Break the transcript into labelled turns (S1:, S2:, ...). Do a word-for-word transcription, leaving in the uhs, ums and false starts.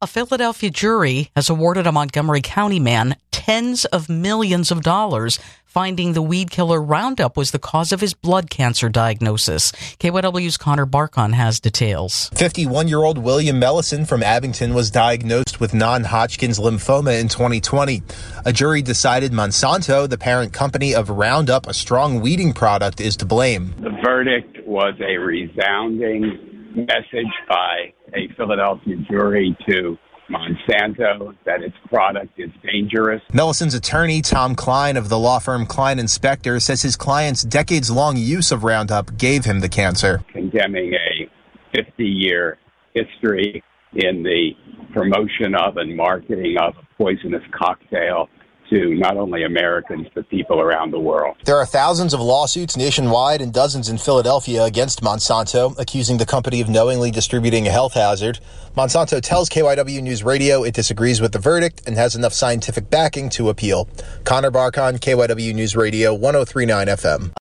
S1: A Philadelphia jury has awarded a Montgomery County man tens of millions of dollars, finding the weed killer Roundup was the cause of his blood cancer diagnosis. K Y W's Connor Barkon has details.
S2: fifty-one-year-old William Mellison from Abington was diagnosed with non-Hodgkin's lymphoma in twenty twenty. A jury decided Monsanto, the parent company of Roundup, a strong weeding product, is to blame.
S3: The verdict was a resounding message by a Philadelphia jury to Monsanto that its product is dangerous.
S2: Mellison's attorney, Tom Klein of the law firm Klein and Spector, says his client's decades-long use of Roundup gave him the cancer.
S3: Condemning a fifty-year history in the promotion of and marketing of a poisonous cocktail to not only Americans, but people around the world.
S2: There are thousands of lawsuits nationwide and dozens in Philadelphia against Monsanto, accusing the company of knowingly distributing a health hazard. Monsanto tells K Y W News Radio it disagrees with the verdict and has enough scientific backing to appeal. Connor Barkon, K Y W News Radio, one oh three point nine F M.